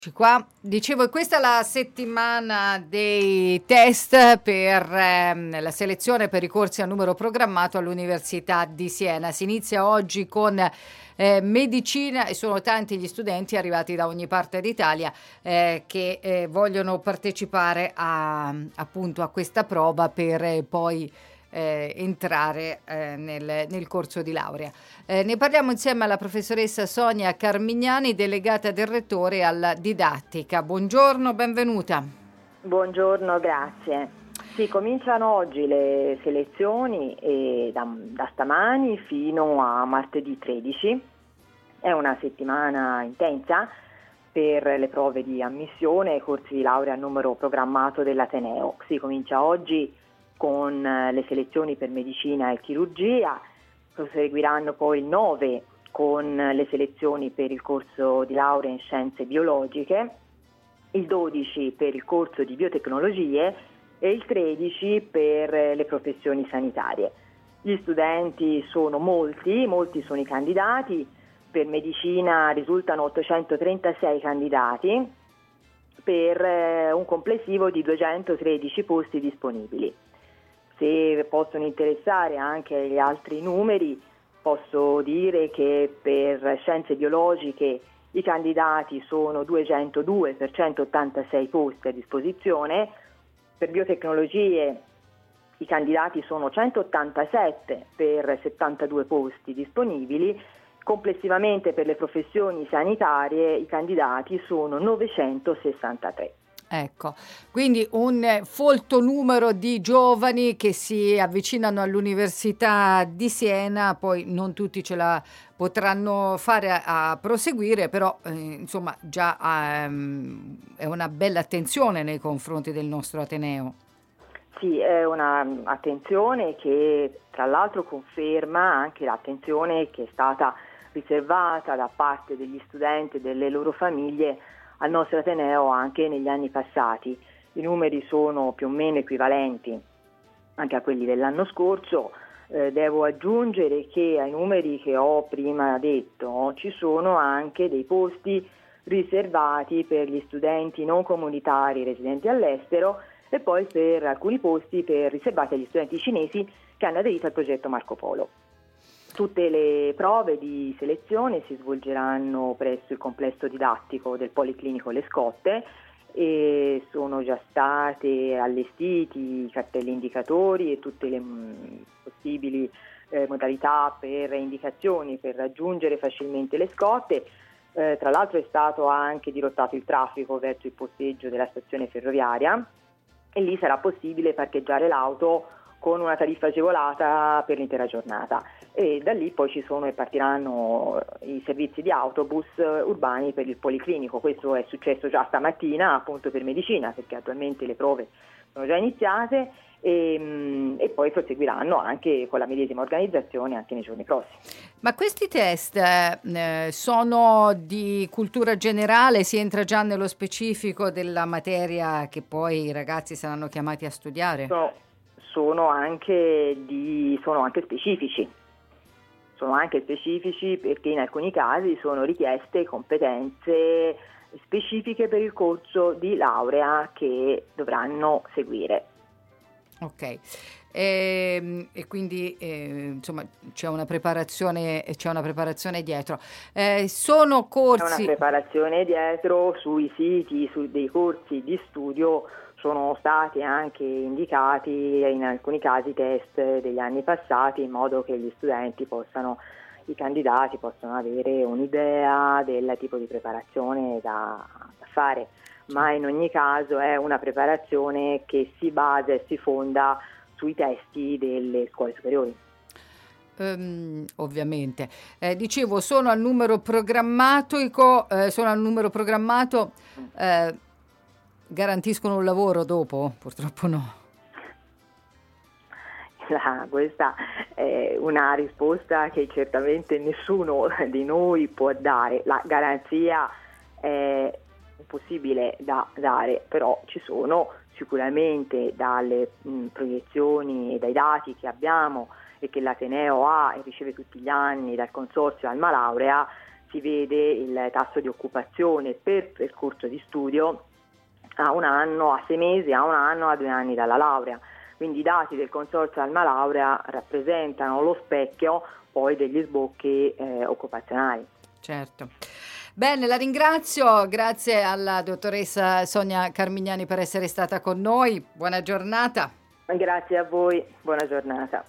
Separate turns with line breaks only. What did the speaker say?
Qua. Dicevo, questa è la settimana dei test per la selezione per i corsi a numero programmato all'Università di Siena. Si inizia oggi con medicina e sono tanti gli studenti arrivati da ogni parte d'Italia che vogliono partecipare appunto a questa prova per poi entrare nel corso di laurea. Ne parliamo insieme alla professoressa Sonia Carmignani, delegata del Rettore alla didattica. Buongiorno, benvenuta.
Buongiorno, grazie. Sì, cominciano oggi le selezioni da stamani fino a martedì 13. È una settimana intensa per le prove di ammissione ai corsi di laurea a numero programmato dell'Ateneo. Si comincia oggi con le selezioni per medicina e chirurgia, proseguiranno poi il 9 con le selezioni per il corso di laurea in scienze biologiche, il 12 per il corso di biotecnologie e il 13 per le professioni sanitarie. Gli studenti sono molti sono i candidati, per medicina risultano 836 candidati per un complessivo di 213 posti disponibili. Se possono interessare anche gli altri numeri, posso dire che per scienze biologiche i candidati sono 202 per 186 posti a disposizione, per biotecnologie i candidati sono 187 per 72 posti disponibili, complessivamente per le professioni sanitarie i candidati sono 963.
Ecco, quindi un folto numero di giovani che si avvicinano all'Università di Siena, poi non tutti ce la potranno fare a proseguire, però insomma già è una bella attenzione nei confronti del nostro Ateneo.
Sì, è una attenzione che tra l'altro conferma anche l'attenzione che è stata riservata da parte degli studenti e delle loro famiglie al nostro Ateneo anche negli anni passati. I numeri sono più o meno equivalenti anche a quelli dell'anno scorso. Devo aggiungere che ai numeri che ho prima detto ci sono anche dei posti riservati per gli studenti non comunitari residenti all'estero e poi per alcuni posti riservati agli studenti cinesi che hanno aderito al progetto Marco Polo. Tutte le prove di selezione si svolgeranno presso il complesso didattico del Policlinico Le Scotte e sono già state allestiti i cartelli indicatori e tutte le possibili modalità per indicazioni per raggiungere facilmente le Scotte. Tra l'altro è stato anche dirottato il traffico verso il posteggio della stazione ferroviaria e lì sarà possibile parcheggiare l'auto con una tariffa agevolata per l'intera giornata e da lì poi ci sono e partiranno i servizi di autobus urbani per il Policlinico. Questo è successo già stamattina appunto per medicina, perché attualmente le prove sono già iniziate e poi proseguiranno anche con la medesima organizzazione anche nei giorni prossimi.
Ma questi test sono di cultura generale? Si entra già nello specifico della materia che poi i ragazzi saranno chiamati a studiare?
Sono anche specifici. Sono anche specifici perché in alcuni casi sono richieste competenze specifiche per il corso di laurea che dovranno seguire.
Ok, e quindi insomma c'è una preparazione dietro. Sono corsi.
C'è una preparazione dietro sui siti dei corsi di studio. Sono stati anche indicati in alcuni casi test degli anni passati in modo che gli studenti i candidati possano avere un'idea del tipo di preparazione da fare, ma in ogni caso è una preparazione che si basa e si fonda sui testi delle scuole superiori.
Ovviamente. Dicevo, sono al numero programmato, garantiscono un lavoro dopo? Purtroppo no.
Questa è una risposta che certamente nessuno di noi può dare. La garanzia è impossibile da dare, però ci sono sicuramente dalle proiezioni e dai dati che abbiamo e che l'Ateneo ha e riceve tutti gli anni dal consorzio Alma Laurea, si vede il tasso di occupazione per percorso di studio a 1 anno, a 6 mesi, a 1 anno, a 2 anni dalla laurea. Quindi i dati del Consorzio Alma Laurea rappresentano lo specchio poi degli sbocchi occupazionali.
Certo. Bene, la ringrazio, grazie alla dottoressa Sonia Carmignani per essere stata con noi, buona giornata.
Grazie a voi, buona giornata.